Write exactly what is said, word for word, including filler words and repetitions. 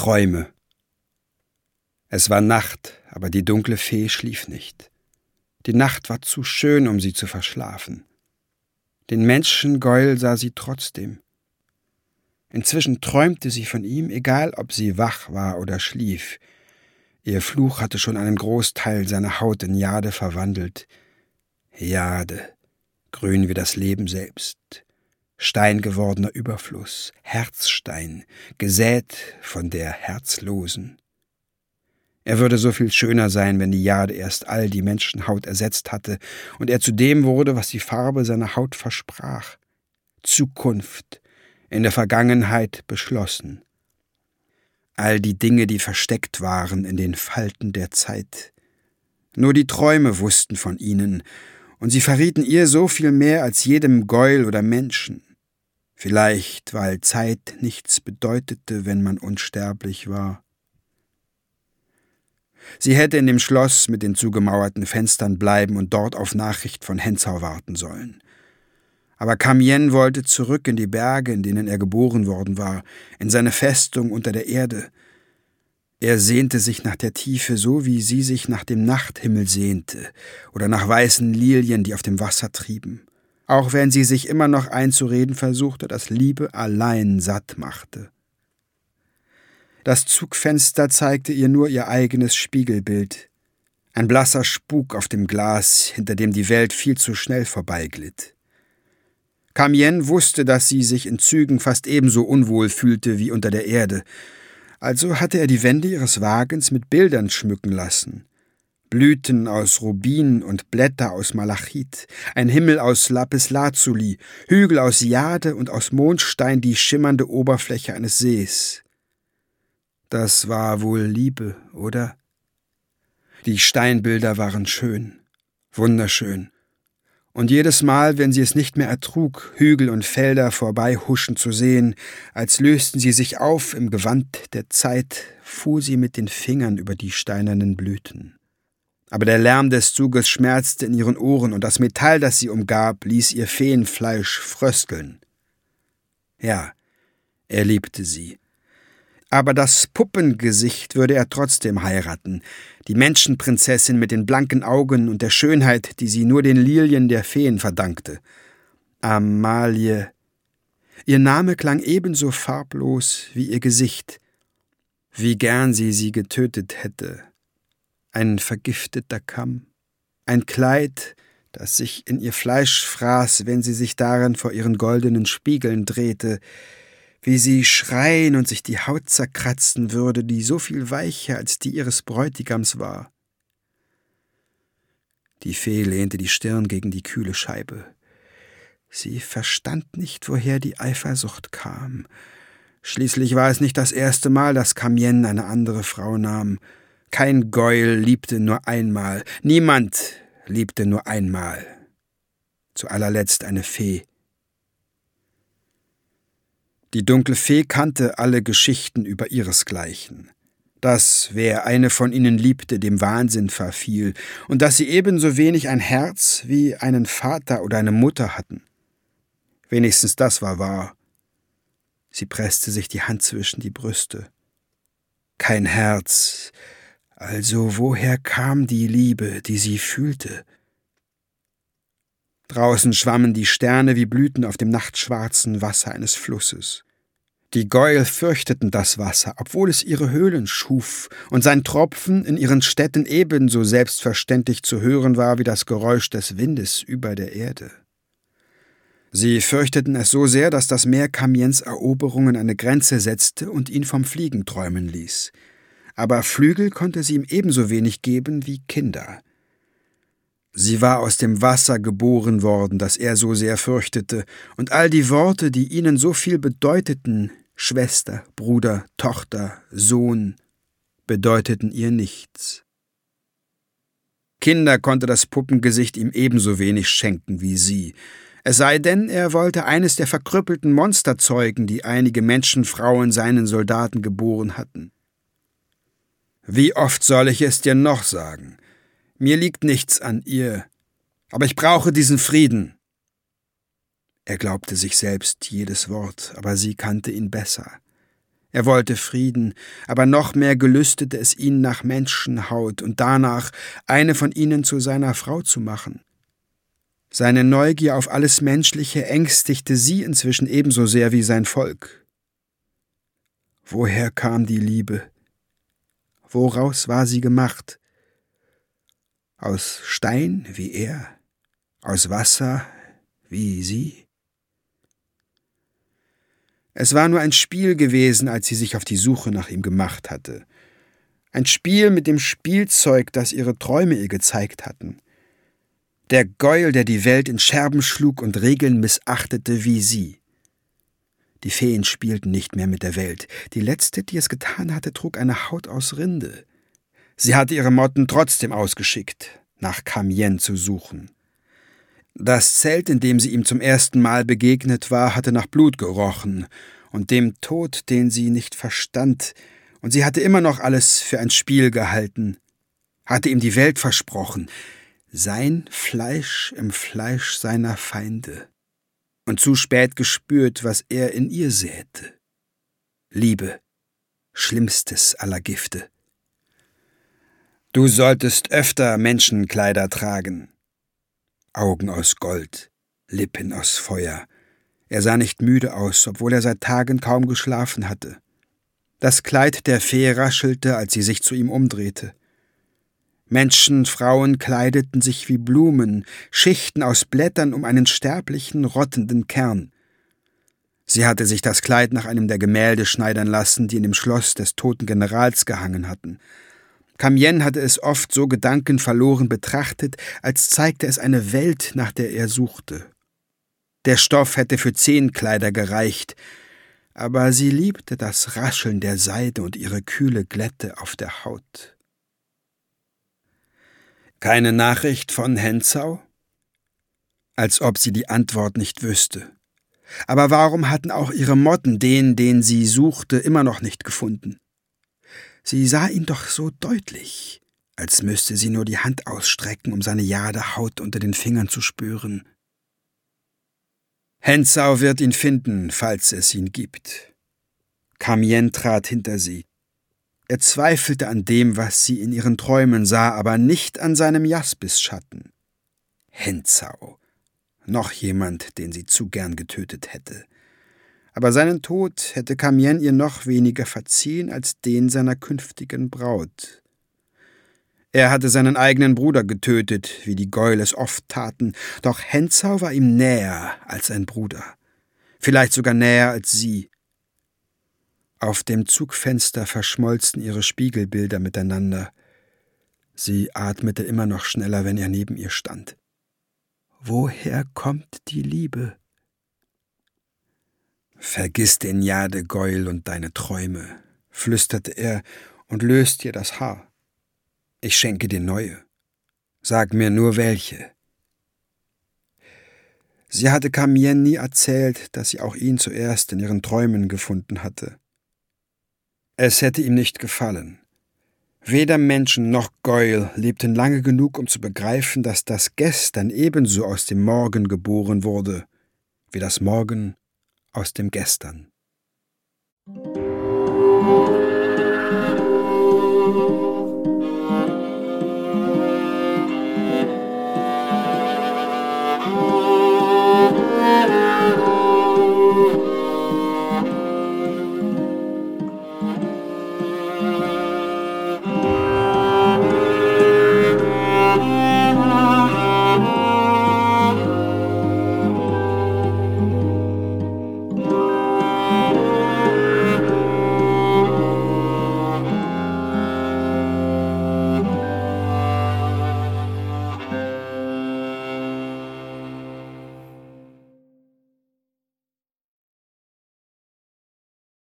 Träume. Es war Nacht, aber die dunkle Fee schlief nicht. Die Nacht war zu schön, um sie zu verschlafen. Den Menschen Goyle sah sie trotzdem. Inzwischen träumte sie von ihm, egal ob sie wach war oder schlief. Ihr Fluch hatte schon einen Großteil seiner Haut in Jade verwandelt. Jade, grün wie das Leben selbst. Steingewordener Überfluss, Herzstein, gesät von der Herzlosen. Er würde so viel schöner sein, wenn die Jade erst all die Menschenhaut ersetzt hatte und er zu dem wurde, was die Farbe seiner Haut versprach. Zukunft, in der Vergangenheit beschlossen. All die Dinge, die versteckt waren in den Falten der Zeit. Nur die Träume wussten von ihnen, und sie verrieten ihr so viel mehr als jedem Goyle oder Menschen. Vielleicht, weil Zeit nichts bedeutete, wenn man unsterblich war. Sie hätte in dem Schloss mit den zugemauerten Fenstern bleiben und dort auf Nachricht von Hensau warten sollen. Aber Camien wollte zurück in die Berge, in denen er geboren worden war, in seine Festung unter der Erde. Er sehnte sich nach der Tiefe, so wie sie sich nach dem Nachthimmel sehnte oder nach weißen Lilien, die auf dem Wasser trieben, auch wenn sie sich immer noch einzureden versuchte, dass Liebe allein satt machte. Das Zugfenster zeigte ihr nur ihr eigenes Spiegelbild, ein blasser Spuk auf dem Glas, hinter dem die Welt viel zu schnell vorbeiglitt. Camien wusste, dass sie sich in Zügen fast ebenso unwohl fühlte wie unter der Erde, also hatte er die Wände ihres Wagens mit Bildern schmücken lassen. Blüten aus Rubin und Blätter aus Malachit, ein Himmel aus Lapislazuli, Hügel aus Jade und aus Mondstein die schimmernde Oberfläche eines Sees. Das war wohl Liebe, oder? Die Steinbilder waren schön, wunderschön. Und jedes Mal, wenn sie es nicht mehr ertrug, Hügel und Felder vorbeihuschen zu sehen, als lösten sie sich auf im Gewand der Zeit, fuhr sie mit den Fingern über die steinernen Blüten. Aber der Lärm des Zuges schmerzte in ihren Ohren, und das Metall, das sie umgab, ließ ihr Feenfleisch frösteln. Ja, er liebte sie. Aber das Puppengesicht würde er trotzdem heiraten, die Menschenprinzessin mit den blanken Augen und der Schönheit, die sie nur den Lilien der Feen verdankte. Amalie. Ihr Name klang ebenso farblos wie ihr Gesicht. Wie gern sie sie getötet hätte. Ein vergifteter Kamm, ein Kleid, das sich in ihr Fleisch fraß, wenn sie sich darin vor ihren goldenen Spiegeln drehte, wie sie schreien und sich die Haut zerkratzen würde, die so viel weicher als die ihres Bräutigams war. Die Fee lehnte die Stirn gegen die kühle Scheibe. Sie verstand nicht, woher die Eifersucht kam. Schließlich war es nicht das erste Mal, dass Camien eine andere Frau nahm. Kein Goyle liebte nur einmal, niemand liebte nur einmal. Zu allerletzt eine Fee. Die dunkle Fee kannte alle Geschichten über ihresgleichen. Dass, wer eine von ihnen liebte, dem Wahnsinn verfiel, und dass sie ebenso wenig ein Herz wie einen Vater oder eine Mutter hatten. Wenigstens das war wahr. Sie presste sich die Hand zwischen die Brüste. Kein Herz, also woher kam die Liebe, die sie fühlte? Draußen schwammen die Sterne wie Blüten auf dem nachtschwarzen Wasser eines Flusses. Die Goyle fürchteten das Wasser, obwohl es ihre Höhlen schuf und sein Tropfen in ihren Städten ebenso selbstverständlich zu hören war wie das Geräusch des Windes über der Erde. Sie fürchteten es so sehr, dass das Meer Camiens Eroberungen eine Grenze setzte und ihn vom Fliegen träumen ließ. Aber Flügel konnte sie ihm ebenso wenig geben wie Kinder. Sie war aus dem Wasser geboren worden, das er so sehr fürchtete, und all die Worte, die ihnen so viel bedeuteten, Schwester, Bruder, Tochter, Sohn, bedeuteten ihr nichts. Kinder konnte das Puppengesicht ihm ebenso wenig schenken wie sie, es sei denn, er wollte eines der verkrüppelten Monster zeugen, die einige Menschenfrauen seinen Soldaten geboren hatten. Wie oft soll ich es dir noch sagen? Mir liegt nichts an ihr, aber ich brauche diesen Frieden. Er glaubte sich selbst jedes Wort, aber sie kannte ihn besser. Er wollte Frieden, aber noch mehr gelüstete es ihn nach Menschenhaut und danach, eine von ihnen zu seiner Frau zu machen. Seine Neugier auf alles Menschliche ängstigte sie inzwischen ebenso sehr wie sein Volk. Woher kam die Liebe? Woraus war sie gemacht? Aus Stein wie er? Aus Wasser wie sie? Es war nur ein Spiel gewesen, als sie sich auf die Suche nach ihm gemacht hatte. Ein Spiel mit dem Spielzeug, das ihre Träume ihr gezeigt hatten. Der Gäul, der die Welt in Scherben schlug und Regeln missachtete wie sie. Die Feen spielten nicht mehr mit der Welt. Die letzte, die es getan hatte, trug eine Haut aus Rinde. Sie hatte ihre Motten trotzdem ausgeschickt, nach Camienne zu suchen. Das Zelt, in dem sie ihm zum ersten Mal begegnet war, hatte nach Blut gerochen und dem Tod, den sie nicht verstand, und sie hatte immer noch alles für ein Spiel gehalten, hatte ihm die Welt versprochen, sein Fleisch im Fleisch seiner Feinde, und zu spät gespürt, was er in ihr säte. Liebe, schlimmstes aller Gifte. Du solltest öfter Menschenkleider tragen. Augen aus Gold, Lippen aus Feuer. Er sah nicht müde aus, obwohl er seit Tagen kaum geschlafen hatte. Das Kleid der Fee raschelte, als sie sich zu ihm umdrehte. Menschen, Frauen kleideten sich wie Blumen, Schichten aus Blättern um einen sterblichen, rottenden Kern. Sie hatte sich das Kleid nach einem der Gemälde schneidern lassen, die in dem Schloss des toten Generals gehangen hatten. Camienne hatte es oft so gedankenverloren betrachtet, als zeigte es eine Welt, nach der er suchte. Der Stoff hätte für zehn Kleider gereicht, aber sie liebte das Rascheln der Seide und ihre kühle Glätte auf der Haut. Keine Nachricht von Hensau? Als ob sie die Antwort nicht wüsste. Aber warum hatten auch ihre Motten den, den sie suchte, immer noch nicht gefunden? Sie sah ihn doch so deutlich, als müsste sie nur die Hand ausstrecken, um seine Jadehaut unter den Fingern zu spüren. Hensau wird ihn finden, falls es ihn gibt. Camienne trat hinter sie. Er zweifelte an dem, was sie in ihren Träumen sah, aber nicht an seinem Jaspisschatten. Hensau. Noch jemand, den sie zu gern getötet hätte. Aber seinen Tod hätte Camienne ihr noch weniger verziehen als den seiner künftigen Braut. Er hatte seinen eigenen Bruder getötet, wie die Gäule es oft taten, doch Hensau war ihm näher als ein Bruder, vielleicht sogar näher als sie. Auf dem Zugfenster verschmolzen ihre Spiegelbilder miteinander. Sie atmete immer noch schneller, wenn er neben ihr stand. Woher kommt die Liebe? »Vergiss den Jade-Gäul und deine Träume«, flüsterte er und löste ihr das Haar. »Ich schenke dir neue. Sag mir nur welche.« Sie hatte Camienne nie erzählt, dass sie auch ihn zuerst in ihren Träumen gefunden hatte. Es hätte ihm nicht gefallen. Weder Menschen noch Gäul lebten lange genug, um zu begreifen, dass das Gestern ebenso aus dem Morgen geboren wurde, wie das Morgen aus dem Gestern.